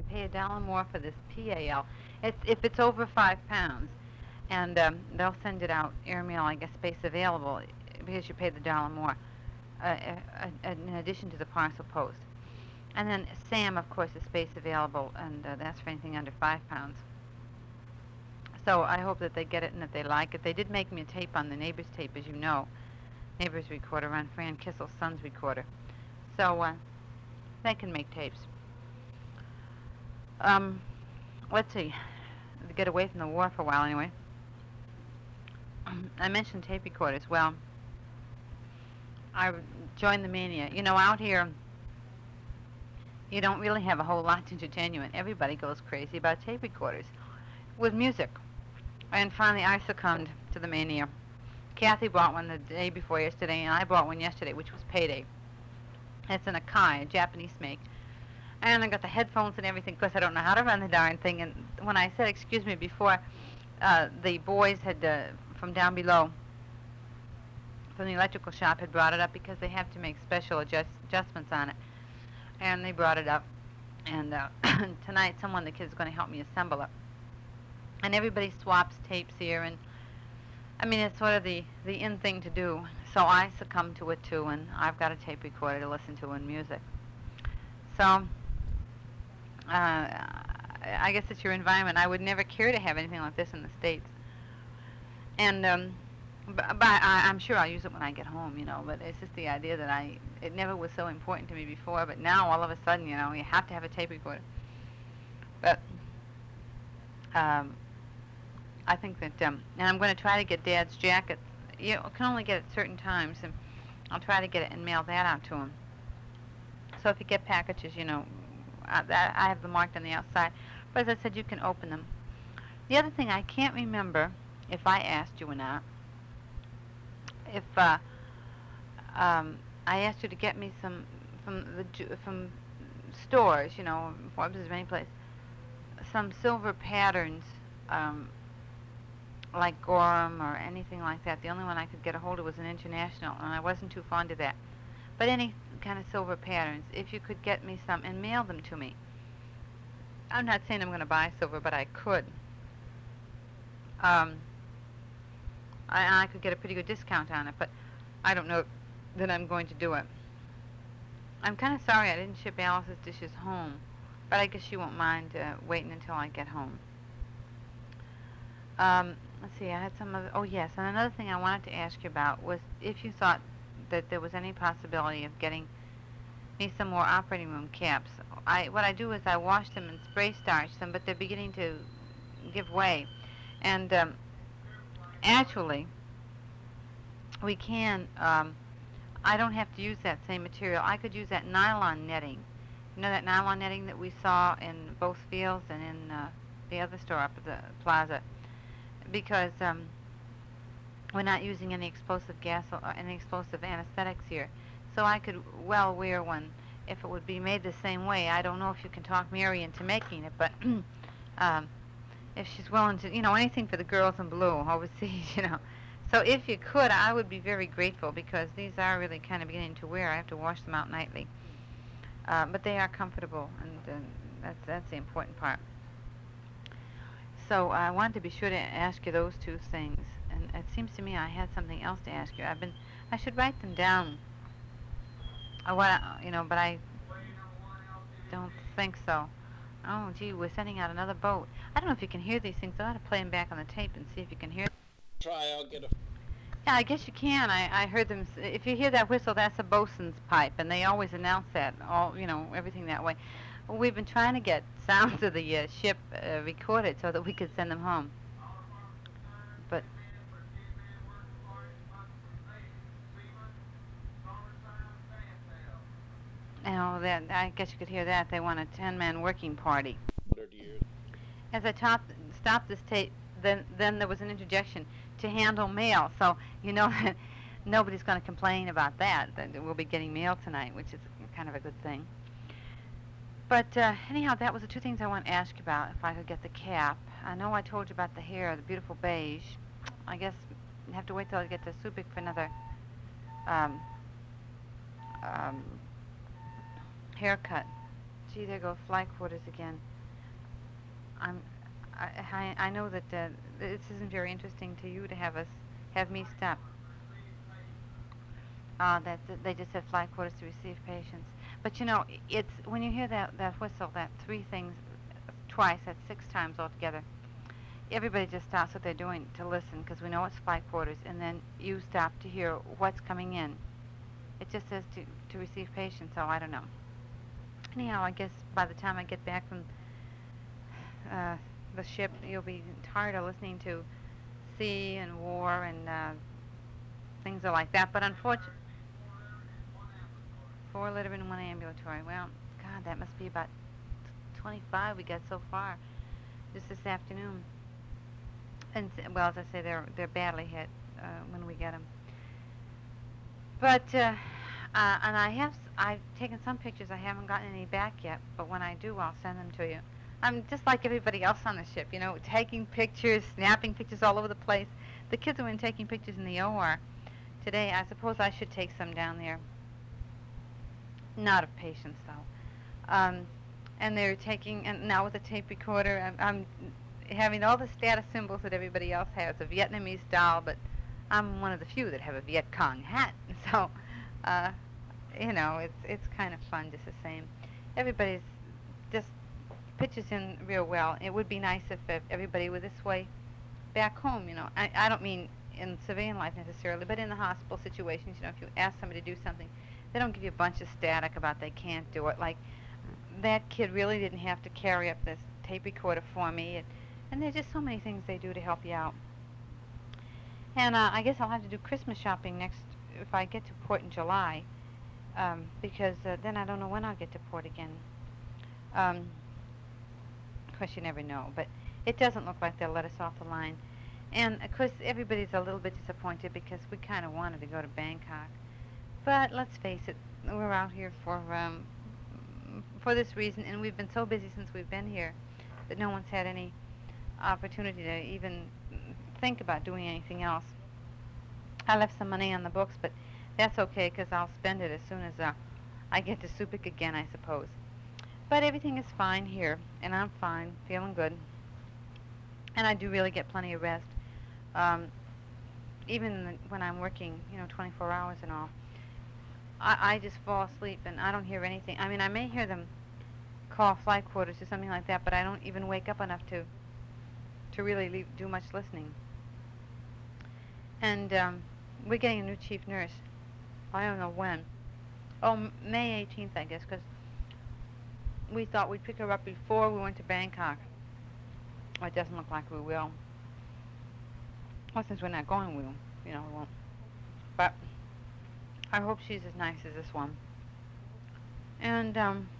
pay $1 more for this PAL. It's if it's over 5 pounds, and they'll send it out airmail, I guess, space available, because you pay the $1 more, in addition to the parcel post. And then Sam, of course, is space available, and that's for anything under 5 pounds. So I hope that they get it and that they like it. They did make me a tape on the Neighbors tape, as you know, Neighbors recorder on Fran Kissel's son's recorder. So they can make tapes. Um, let's see, to get away from the war for a while anyway. I mentioned tape recorders. Well, I joined the mania. You know, out here, you don't really have a whole lot to entertain you, and everybody goes crazy about tape recorders with music. And finally, I succumbed to the mania. Kathy bought one the day before yesterday, and I bought one yesterday, which was payday. It's an Akai, a Japanese make. And I got the headphones and everything, because I don't know how to run the darn thing. And when I said excuse me before, the boys had, from down below, from the electrical shop, had brought it up because they have to make special adjustments on it. And they brought it up. And tonight, someone, the kids, is going to help me assemble it. And everybody swaps tapes here, and I mean, it's sort of the in thing to do. So I succumbed to it too, and I've got a tape recorder to listen to in music. So I guess it's your environment. I would never care to have anything like this in the States. And but I'm sure I'll use it when I get home, you know. But it's just the idea that it never was so important to me before, but now all of a sudden, you know, you have to have a tape recorder. But I think that, and I'm going to try to get Dad's jacket. You can only get it certain times, and I'll try to get it and mail that out to him. So if you get packages, you know, I have them marked on the outside. But as I said, you can open them. The other thing, I can't remember if I asked you or not. If I asked you to get me some from stores, you know, Forbes is many places, some silver patterns, like Gorham or anything like that. The only one I could get a hold of was an International, and I wasn't too fond of that. But any kind of silver patterns, if you could get me some and mail them to me. I'm not saying I'm going to buy silver, but I could. I could get a pretty good discount on it, but I don't know that I'm going to do it. I'm kind of sorry I didn't ship Alice's dishes home, but I guess she won't mind waiting until I get home. Let's see, I had some other, oh yes, and another thing I wanted to ask you about was if you thought that there was any possibility of getting me some more operating room caps. What I do is I wash them and spray starch them, but they're beginning to give way. And actually, we can, I don't have to use that same material. I could use that nylon netting. You know that nylon netting that we saw in both fields and in the other store up at the plaza? Because we're not using any explosive gas or any explosive anesthetics here. So I could well wear one if it would be made the same way. I don't know if you can talk Mary into making it, but if she's willing to, you know, anything for the girls in blue overseas, you know. So if you could, I would be very grateful, because these are really kind of beginning to wear. I have to wash them out nightly. But they are comfortable, and that's the important part. So I wanted to be sure to ask you those two things. And it seems to me I had something else to ask you. I should write them down. You know, but I don't think so. Oh, gee, we're sending out another boat. I don't know if you can hear these things. I ought to play them back on the tape and see if you can hear them. Try, I'll get a. Yeah, I guess you can. I heard them. If you hear that whistle, that's a bosun's pipe, and they always announce that. All, you know, everything that way. Well, we've been trying to get sounds of the ship recorded so that we could send them home. But you know, that I guess you could hear that. They want a 10-man working party. 100 years. As I stopped this tape, then there was an interjection to handle mail. So you know that nobody's going to complain about that. That we'll be getting mail tonight, which is kind of a good thing. But anyhow, that was the two things I want to ask you about. If I could get the cap. I know I told you about the hair, the beautiful beige. I guess you have to wait till I get to Subic for another um, um, haircut. Gee, there go fly quarters again. I'm, I know that this isn't very interesting to you to have me stop. They just have flight quarters to receive patients. But you know, it's when you hear that whistle, that three things twice, that's six times altogether. Everybody just stops what they're doing to listen because we know it's flight quarters, and then you stop to hear what's coming in. It just says to receive patients, so I don't know. Anyhow, I guess by the time I get back from uh, the ship, you'll be tired of listening to sea and war and things are like that. But unfortunately, four litter in one ambulatory. Well, God, that must be about 25 we got so far just this afternoon. And well, as I say, they're badly hit when we get them. But and I've taken some pictures. I haven't gotten any back yet. But when I do, I'll send them to you. I'm just like everybody else on the ship, you know, taking pictures, snapping pictures all over the place. The kids are in taking pictures in the OR today. I suppose I should take some down there. Not of patients though. And they're taking, and now with a tape recorder, I'm having all the status symbols that everybody else has, a Vietnamese doll, but I'm one of the few that have a Viet Cong hat. So, uh, you know, it's kind of fun just the same. Everybody's just pitches in real well. It would be nice if everybody were this way back home, you know. I don't mean in civilian life necessarily, but in the hospital situations, you know, if you ask somebody to do something, they don't give you a bunch of static about they can't do it. Like, that kid really didn't have to carry up this tape recorder for me. And there's just so many things they do to help you out. And I guess I'll have to do Christmas shopping next if I get to port in July, because then I don't know when I'll get to port again. Um, of course, you never know, but it doesn't look like they'll let us off the line. And of course, everybody's a little bit disappointed because we kind of wanted to go to Bangkok. But let's face it, we're out here for this reason, and we've been so busy since we've been here that no one's had any opportunity to even think about doing anything else. I left some money on the books, but that's okay because I'll spend it as soon as I get to Subic again, I suppose. But everything is fine here, and I'm fine, feeling good. And I do really get plenty of rest, um, even when I'm working, you know, 24 hours and all. I just fall asleep, and I don't hear anything. I mean, I may hear them call flight quarters or something like that, but I don't even wake up enough to really do much listening. And we're getting a new chief nurse. I don't know when. Oh, May 18th, I guess, because we thought we'd pick her up before we went to Bangkok. Well, it doesn't look like we will. Well, since we're not going, we won't. But I hope she's as nice as this one. And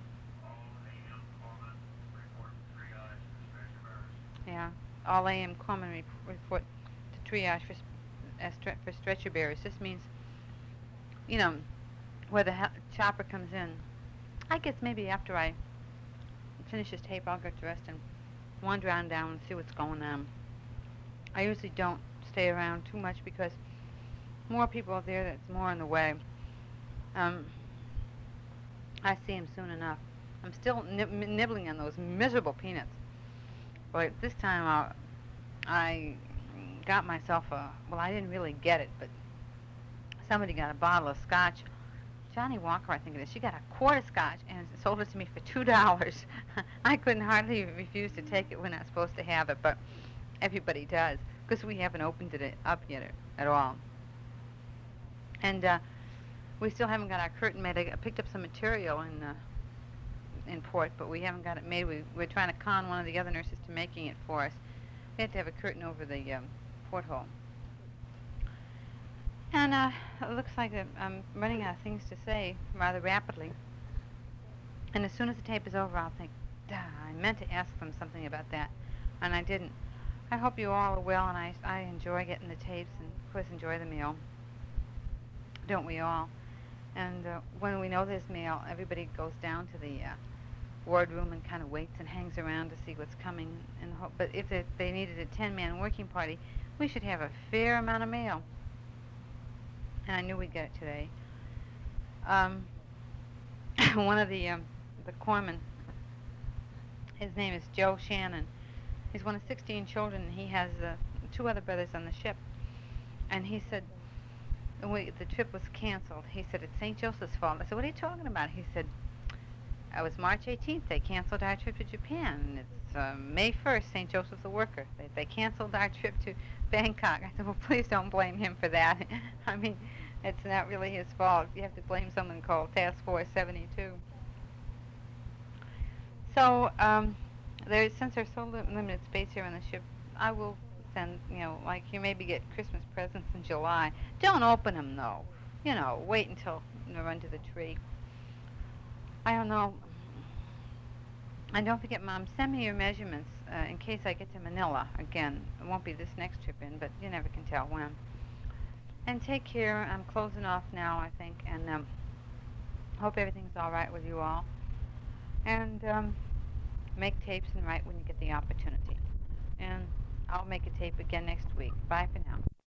yeah, all AM corpsmen report to triage for stretcher bearers. This means, you know, where the chopper comes in. I guess maybe after I finish this tape, I'll get dressed and wander on down and see what's going on. I usually don't stay around too much because more people are there, that's more in the way. I see him soon enough. I'm still nibbling on those miserable peanuts. But this time I got myself well, I didn't really get it, but somebody got a bottle of scotch. Johnny Walker, I think it is. She got a quart of scotch and sold it to me for $2. I couldn't hardly refuse to take it. We're not supposed to have it, but everybody does because we haven't opened it up yet at all. And we still haven't got our curtain made. I picked up some material in port, but we haven't got it made. We're trying to con one of the other nurses to making it for us. We have to have a curtain over the porthole. And it looks like I'm running out of things to say rather rapidly. And as soon as the tape is over, I'll think, duh, I meant to ask them something about that, and I didn't. I hope you all are well, and I enjoy getting the tapes and, of course, enjoy the mail. Don't we all? And when we know there's mail, everybody goes down to the wardroom and kind of waits and hangs around to see what's coming. But if they needed a 10-man working party, we should have a fair amount of mail. And I knew we'd get it today. One of the corpsmen, his name is Joe Shannon. He's one of 16 children, and he has two other brothers on the ship. And he said, the trip was canceled. He said, it's St. Joseph's fault. I said, what are you talking about? He said, it was March 18th. They canceled our trip to Japan. And it's May 1st, St. Joseph the Worker. They canceled our trip to Bangkok. I said, well, please don't blame him for that. I mean, it's not really his fault. You have to blame someone called Task Force 72. So, since there's so limited space here on the ship, I will send, like you maybe get Christmas presents in July. Don't open them though. Wait until they're under the tree. I don't know. And don't forget, Mom, send me your measurements in case I get to Manila again. It won't be this next trip in, but you never can tell when. And take care. I'm closing off now, I think, and hope everything's all right with you all. And make tapes and write when you get the opportunity. And I'll make a tape again next week. Bye for now.